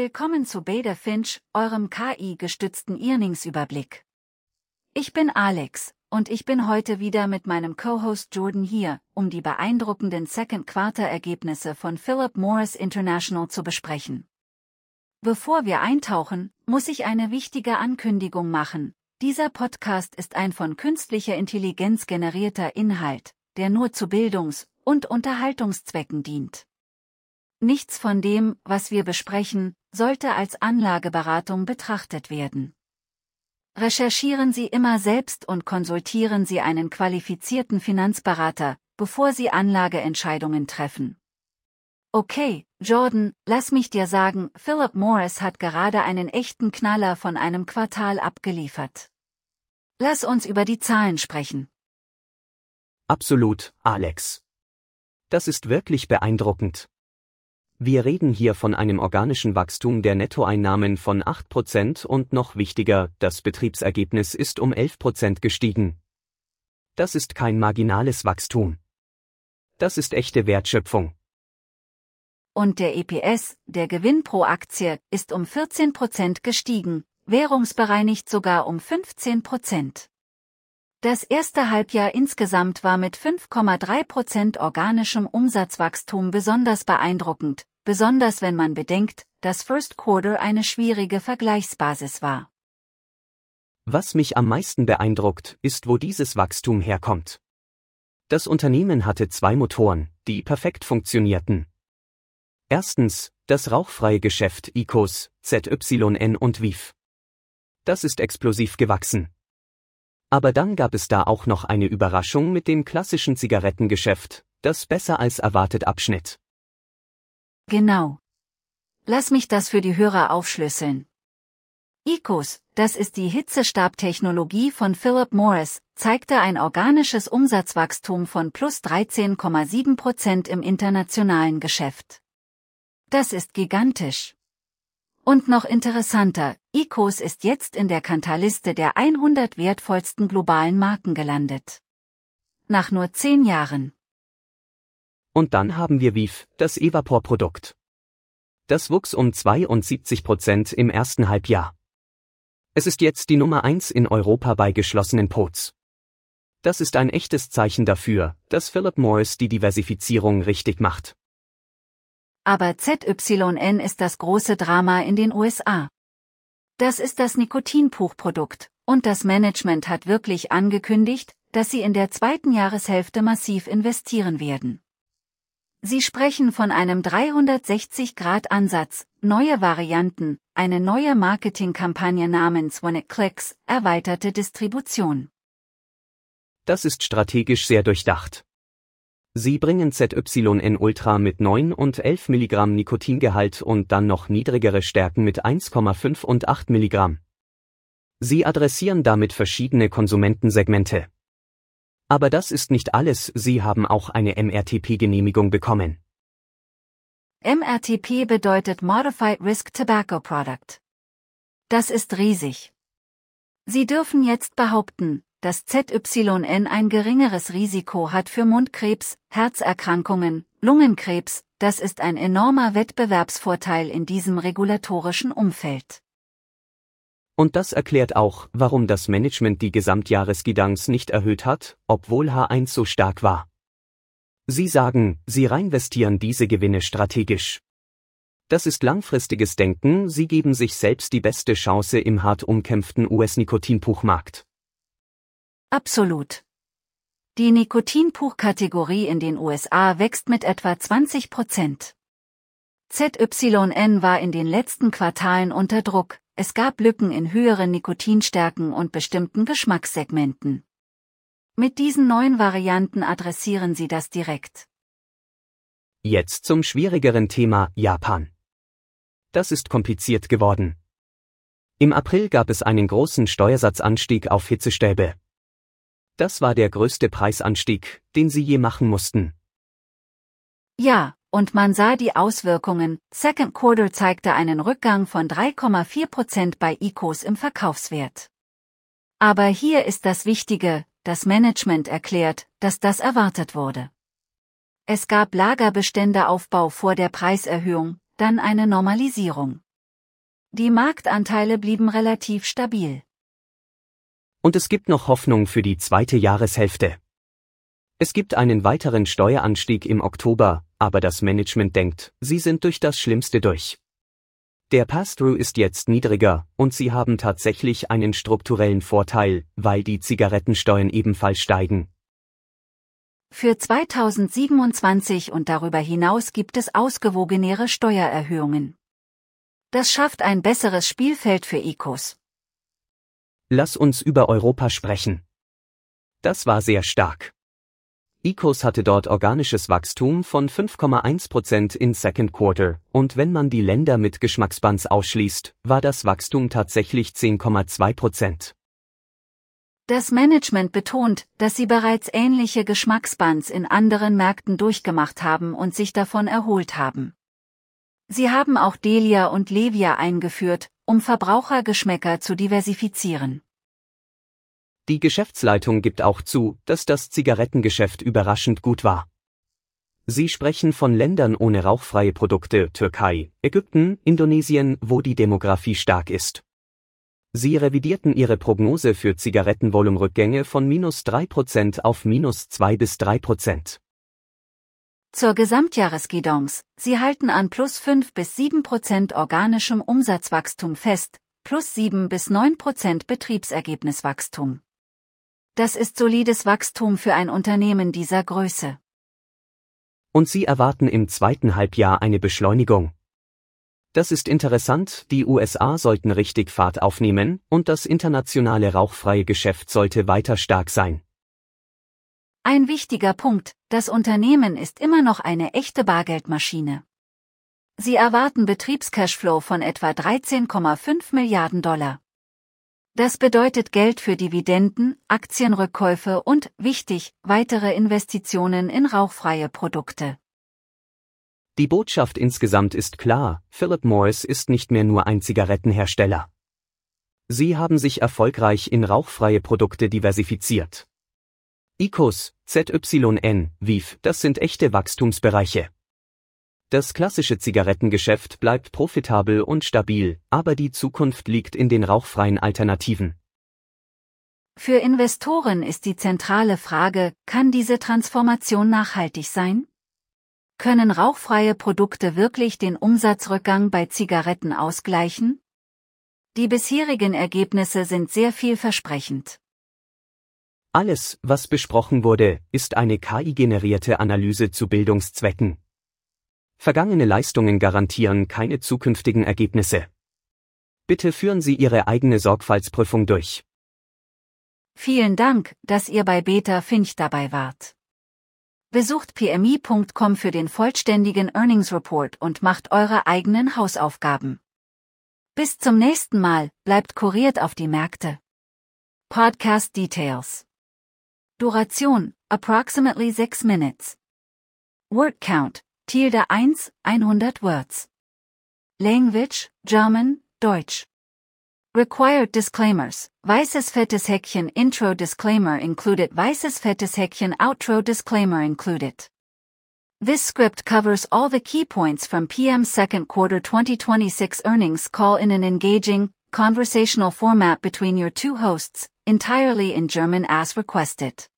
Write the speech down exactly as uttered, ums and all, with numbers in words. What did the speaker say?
Willkommen zu Beta Finch, eurem K I-gestützten Earnings-Überblick. Ich bin Alex, und ich bin heute wieder mit meinem Co-Host Jordan hier, um die beeindruckenden Second-Quarter-Ergebnisse von Philip Morris International zu besprechen. Bevor wir eintauchen, muss ich eine wichtige Ankündigung machen. Dieser Podcast ist ein von künstlicher Intelligenz generierter Inhalt, der nur zu Bildungs- und Unterhaltungszwecken dient. Nichts von dem, was wir besprechen, sollte als Anlageberatung betrachtet werden. Recherchieren Sie immer selbst und konsultieren Sie einen qualifizierten Finanzberater, bevor Sie Anlageentscheidungen treffen. Okay, Jordan, lass mich dir sagen, Philip Morris hat gerade einen echten Knaller von einem Quartal abgeliefert. Lass uns über die Zahlen sprechen. Absolut, Alex. Das ist wirklich beeindruckend. Wir reden hier von einem organischen Wachstum der Nettoeinnahmen von acht Prozent und noch wichtiger, das Betriebsergebnis ist um elf Prozent gestiegen. Das ist kein marginales Wachstum. Das ist echte Wertschöpfung. Und der E P S, der Gewinn pro Aktie, ist um vierzehn Prozent gestiegen, währungsbereinigt sogar um fünfzehn Prozent. Das erste Halbjahr insgesamt war mit fünf Komma drei Prozent organischem Umsatzwachstum besonders beeindruckend, besonders wenn man bedenkt, dass First Quarter eine schwierige Vergleichsbasis war. Was mich am meisten beeindruckt, ist, wo dieses Wachstum herkommt. Das Unternehmen hatte zwei Motoren, die perfekt funktionierten. Erstens, das rauchfreie Geschäft I Q O S, Z Y N und V I F. Das ist explosiv gewachsen. Aber dann gab es da auch noch eine Überraschung mit dem klassischen Zigarettengeschäft, das besser als erwartet abschnitt. Genau. Lass mich das für die Hörer aufschlüsseln. I Q O S, das ist die Hitzestabtechnologie von Philip Morris, zeigte ein organisches Umsatzwachstum von plus dreizehn Komma sieben Prozent im internationalen Geschäft. Das ist gigantisch. Und noch interessanter, I Q O S ist jetzt in der Kantar-Liste der hundert wertvollsten globalen Marken gelandet. Nach nur zehn Jahren. Und dann haben wir V I F, das Evapor-Produkt. Das wuchs um zweiundsiebzig Prozent im ersten Halbjahr. Es ist jetzt die Nummer eins in Europa bei geschlossenen Pots. Das ist ein echtes Zeichen dafür, dass Philip Morris die Diversifizierung richtig macht. Aber Z Y N ist das große Drama in den U S A. Das ist das Nikotinpuchprodukt, und das Management hat wirklich angekündigt, dass sie in der zweiten Jahreshälfte massiv investieren werden. Sie sprechen von einem dreihundertsechzig Grad Ansatz, neue Varianten, eine neue Marketingkampagne namens When It Clicks, erweiterte Distribution. Das ist strategisch sehr durchdacht. Sie bringen Z Y N Ultra mit neun und elf Milligramm Nikotingehalt und dann noch niedrigere Stärken mit eins Komma fünf und acht Milligramm. Sie adressieren damit verschiedene Konsumentensegmente. Aber das ist nicht alles, sie haben auch eine M R T P-Genehmigung bekommen. M R T P bedeutet Modified Risk Tobacco Product. Das ist riesig. Sie dürfen jetzt behaupten, dass Z Y N ein geringeres Risiko hat für Mundkrebs, Herzerkrankungen, Lungenkrebs, das ist ein enormer Wettbewerbsvorteil in diesem regulatorischen Umfeld. Und das erklärt auch, warum das Management die Gesamtjahresguidance nicht erhöht hat, obwohl H eins so stark war. Sie sagen, sie reinvestieren diese Gewinne strategisch. Das ist langfristiges Denken, sie geben sich selbst die beste Chance im hart umkämpften U S-Nikotinpuchmarkt. Absolut. Die Nikotinpuch-Kategorie in den U S A wächst mit etwa zwanzig Prozent. Z Y N war in den letzten Quartalen unter Druck, es gab Lücken in höheren Nikotinstärken und bestimmten Geschmackssegmenten. Mit diesen neuen Varianten adressieren sie das direkt. Jetzt zum schwierigeren Thema, Japan. Das ist kompliziert geworden. Im April gab es einen großen Steuersatzanstieg auf Hitzestäbe. Das war der größte Preisanstieg, den sie je machen mussten. Ja, und man sah die Auswirkungen, Second Quarter zeigte einen Rückgang von drei Komma vier Prozent bei I Q O S im Verkaufswert. Aber hier ist das Wichtige, das Management erklärt, dass das erwartet wurde. Es gab Lagerbeständeaufbau vor der Preiserhöhung, dann eine Normalisierung. Die Marktanteile blieben relativ stabil. Und es gibt noch Hoffnung für die zweite Jahreshälfte. Es gibt einen weiteren Steueranstieg im Oktober, aber das Management denkt, sie sind durch das Schlimmste durch. Der Pass-Through ist jetzt niedriger und sie haben tatsächlich einen strukturellen Vorteil, weil die Zigarettensteuern ebenfalls steigen. Für zweitausendsiebenundzwanzig und darüber hinaus gibt es ausgewogenere Steuererhöhungen. Das schafft ein besseres Spielfeld für I Q O S. Lass uns über Europa sprechen. Das war sehr stark. I Q O S hatte dort organisches Wachstum von fünf Komma eins Prozent in Second Quarter, und wenn man die Länder mit Geschmacksbans ausschließt, war das Wachstum tatsächlich zehn Komma zwei Prozent. Das Management betont, dass sie bereits ähnliche Geschmacksbans in anderen Märkten durchgemacht haben und sich davon erholt haben. Sie haben auch Delia und Levia eingeführt, um Verbrauchergeschmäcker zu diversifizieren. Die Geschäftsleitung gibt auch zu, dass das Zigarettengeschäft überraschend gut war. Sie sprechen von Ländern ohne rauchfreie Produkte, Türkei, Ägypten, Indonesien, wo die Demografie stark ist. Sie revidierten ihre Prognose für Zigarettenvolumenrückgänge von minus drei Prozent auf minus zwei bis drei Prozent. Zur Gesamtjahresguidance, sie halten an plus fünf bis sieben Prozent organischem Umsatzwachstum fest, plus sieben bis neun Prozent Betriebsergebniswachstum. Das ist solides Wachstum für ein Unternehmen dieser Größe. Und sie erwarten im zweiten Halbjahr eine Beschleunigung. Das ist interessant, die U S A sollten richtig Fahrt aufnehmen und das internationale rauchfreie Geschäft sollte weiter stark sein. Ein wichtiger Punkt, das Unternehmen ist immer noch eine echte Bargeldmaschine. Sie erwarten Betriebscashflow von etwa dreizehn Komma fünf Milliarden Dollar. Das bedeutet Geld für Dividenden, Aktienrückkäufe und, wichtig, weitere Investitionen in rauchfreie Produkte. Die Botschaft insgesamt ist klar, Philip Morris ist nicht mehr nur ein Zigarettenhersteller. Sie haben sich erfolgreich in rauchfreie Produkte diversifiziert. I Q O S, Z Y N, V I F, das sind echte Wachstumsbereiche. Das klassische Zigarettengeschäft bleibt profitabel und stabil, aber die Zukunft liegt in den rauchfreien Alternativen. Für Investoren ist die zentrale Frage, kann diese Transformation nachhaltig sein? Können rauchfreie Produkte wirklich den Umsatzrückgang bei Zigaretten ausgleichen? Die bisherigen Ergebnisse sind sehr vielversprechend. Alles, was besprochen wurde, ist eine K I-generierte Analyse zu Bildungszwecken. Vergangene Leistungen garantieren keine zukünftigen Ergebnisse. Bitte führen Sie Ihre eigene Sorgfaltsprüfung durch. Vielen Dank, dass ihr bei Beta Finch dabei wart. Besucht P M I Punkt com für den vollständigen Earnings Report und macht eure eigenen Hausaufgaben. Bis zum nächsten Mal, bleibt kuriert auf die Märkte. Podcast Details. Duration, approximately six minutes. Word count, Tilde eins, hundert Words. Language, German, Deutsch. Required disclaimers, weißes fettes Häkchen Intro Disclaimer included, weißes fettes Häkchen Outro Disclaimer included. This script covers all the key points from P M's second quarter twenty twenty-six earnings call in an engaging, conversational format between your two hosts, entirely in German as requested.